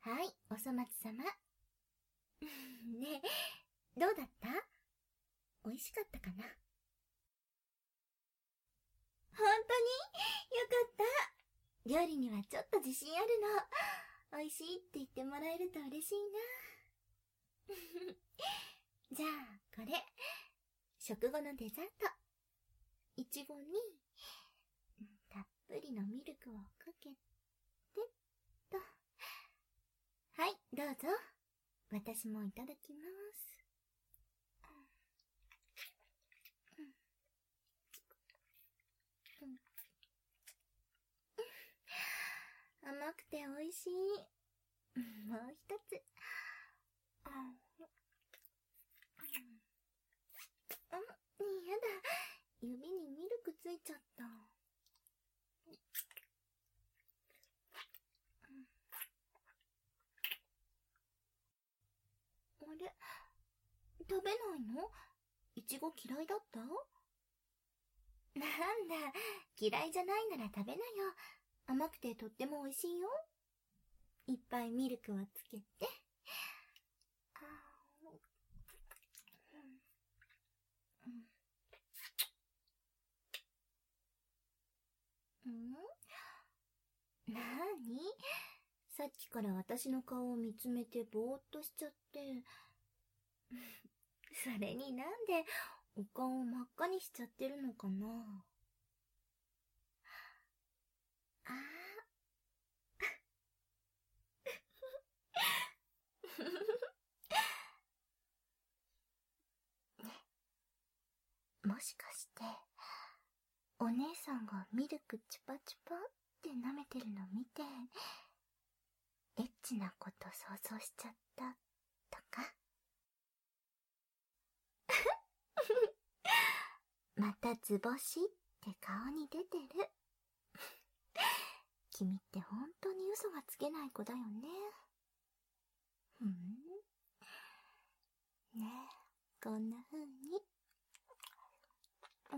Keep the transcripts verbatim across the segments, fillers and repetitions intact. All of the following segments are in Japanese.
はい、おそ松様。ねえ、どうだった？美味しかったかな？本当に？よかった。料理にはちょっと自信あるの。美味しいって言ってもらえると嬉しいな。じゃあ、これ。食後のデザート。いちごに、たっぷりのミルクをかけて、と。はい、どうぞ。私もいただきます。甘くて美味しい。もう一つ。あ、やだ。指にミルクついちゃった。あれ？食べないの？いちご嫌いだった？なんだ、嫌いじゃないなら食べなよ。甘くてとっても美味しいよ。いっぱいミルクをつけて。あうん、ん？なーに？さっきから私の顔を見つめてぼーっとしちゃって。それになんでお顔を真っ赤にしちゃってるのかな。あーもしかしてお姉さんがミルクチュパチュパって舐めてるの見てエッチなこと想像しちゃったとか？また図星って顔に出てる。君って本当に嘘がつけない子だよね。ふん。ねえ、こんな風に。うん。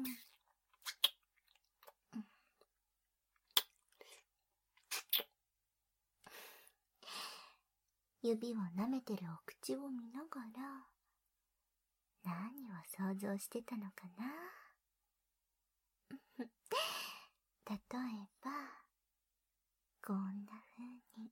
うん、指を舐めてるお口を見ながら、何を想像してたのかな。例えば、こんな風に。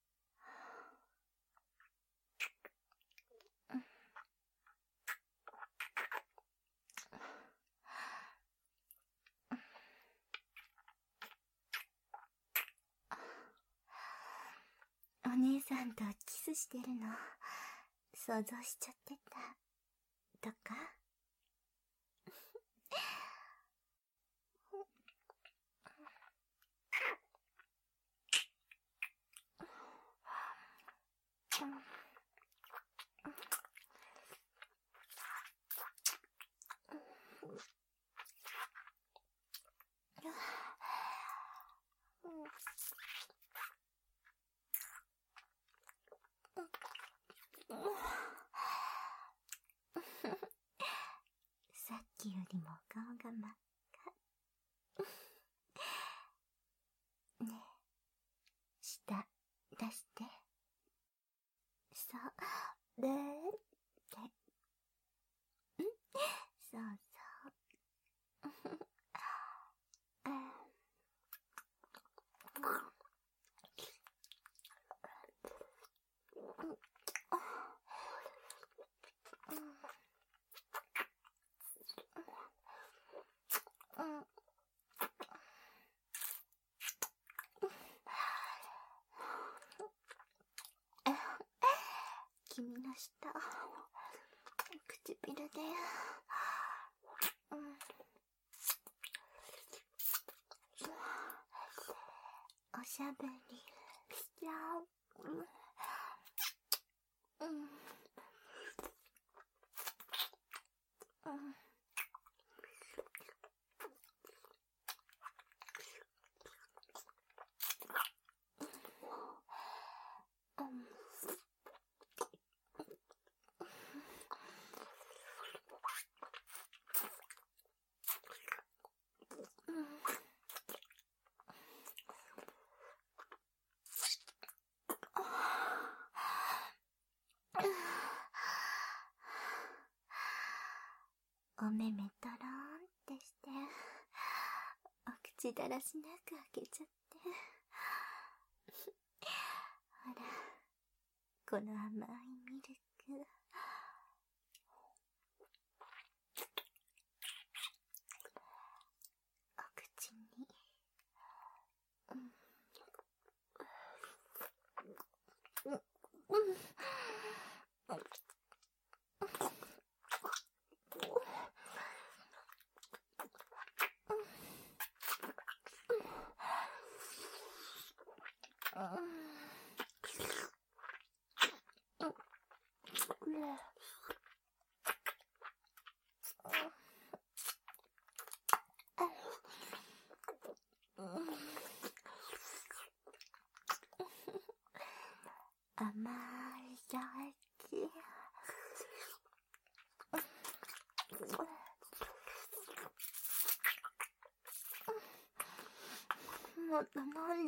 お姉さんとキスしてるの想像しちゃってたとか？さっきよりも顔が真っ赤。ねえ、舌出して。そう、でーって。ん？そうそう。君の舌、唇で、うん、おしゃべりしちゃう。うん、うん、うん。 お目目とろーんってして、お口だらしなく開けちゃって。ほら、この甘いミルク。お口に。うん。うん。うん。甘いだけ。もっと飲んで。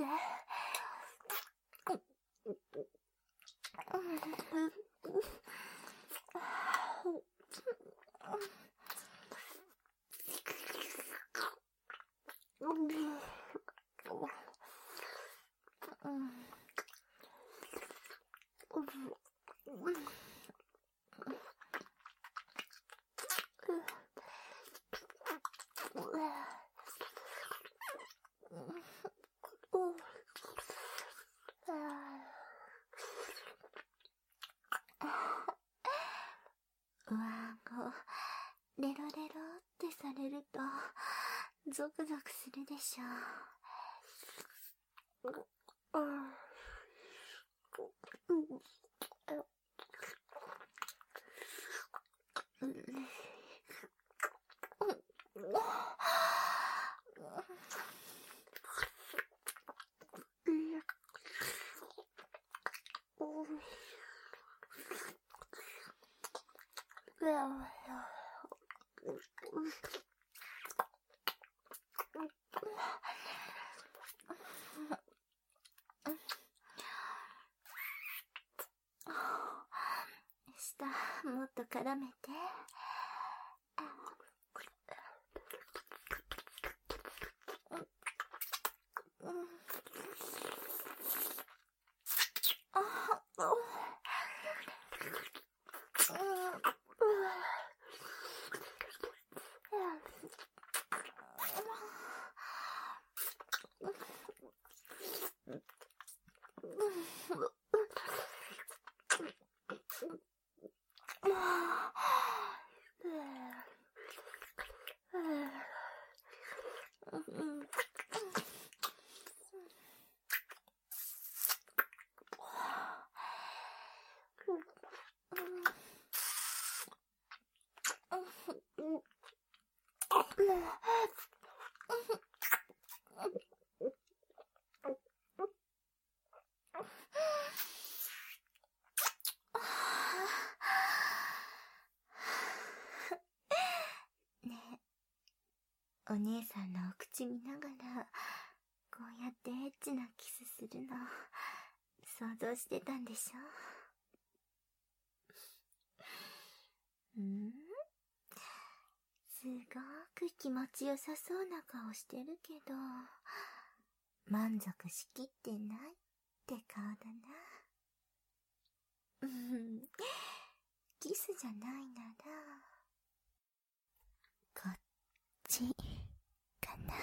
上顎、レロレロってされると、ゾクゾクするでしょ。舌、もっと絡めて。お姉さんのお口見ながら、こうやってエッチなキスするの、想像してたんでしょ？ん？すごく気持ちよさそうな顔してるけど、満足しきってないって顔だな。うん、キスじゃないなら、こっちかな。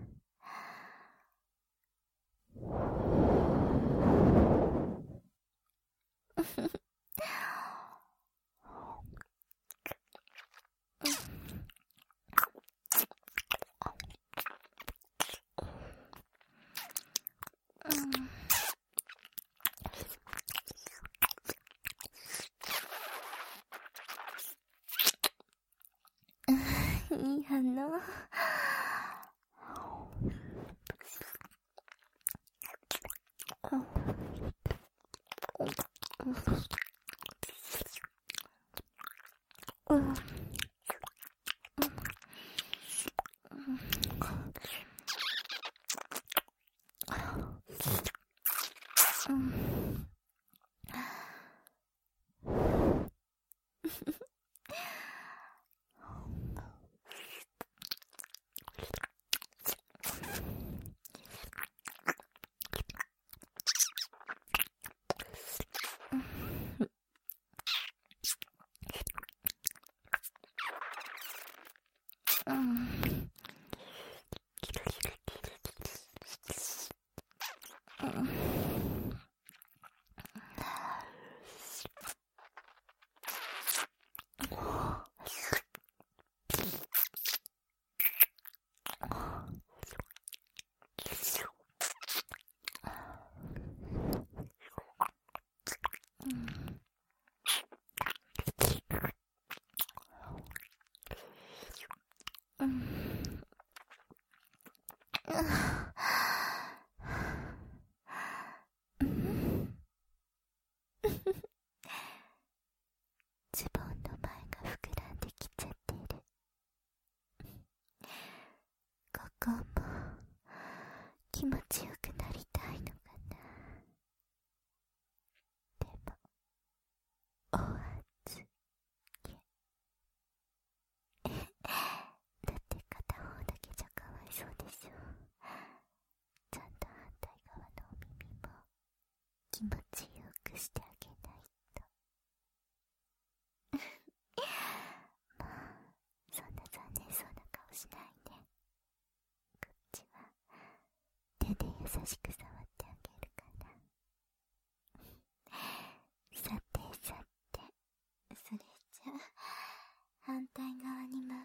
いい反応。 気持ちよくなりたいのかな。でもお預けだって片方だけじゃかわいそうでしょ。ちゃんと反対側のお耳も気持ちよくしてあげないと。まあそんな残念そうな顔しないで。こっちは手で優しく触ってあげるから。さてさて、それじゃ反対側に回って、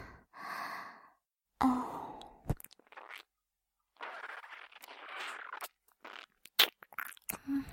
ああうん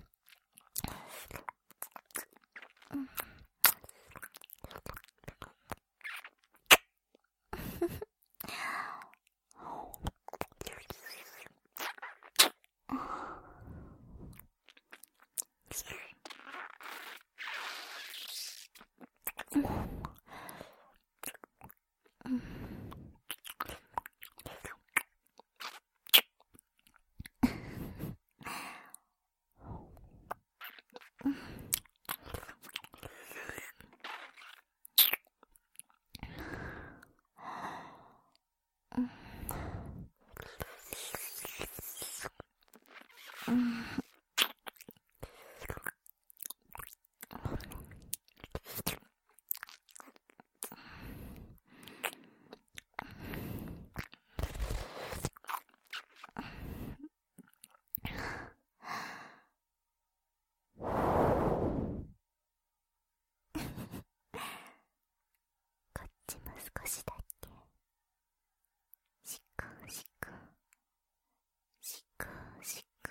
こっちも少しだけしこしこしこしこ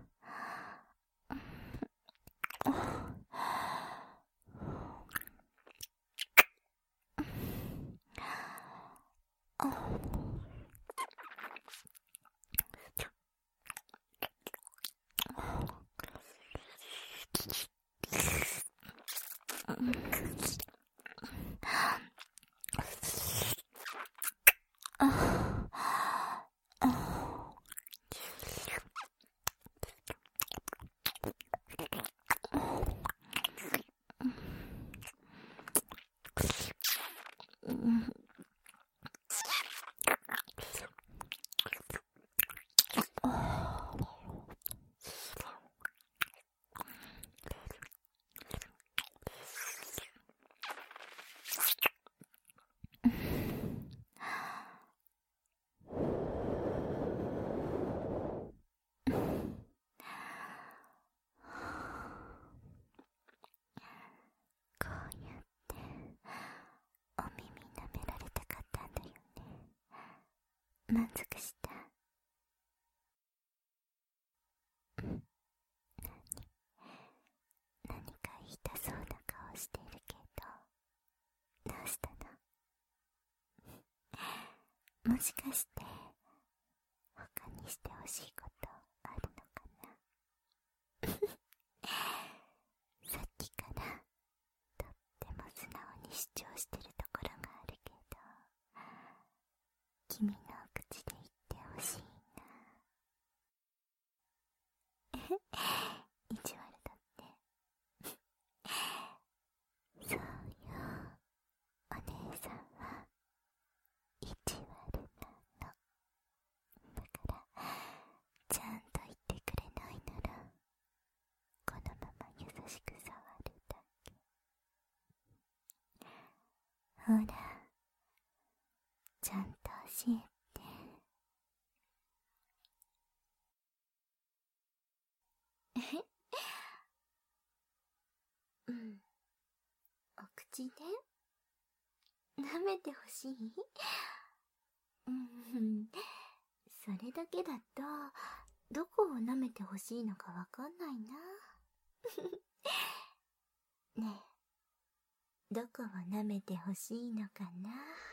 満足した？何か言いたそうな顔しているけど、どうしたの？もしかして他にしてほしいことあるのかな？さっきからとっても素直に主張してるところがあるけど、君の口で言ってほしいな。意地悪だって。そうよ、お姉さんは意地悪なの。だからちゃんと言ってくれないなら、このまま優しく触るだけ。ほら、ちゃんと教えて。うん、お口で舐めてほしい？うん、それだけだとどこを舐めてほしいのかわかんないな。ねえ、どこを舐めてほしいのかな？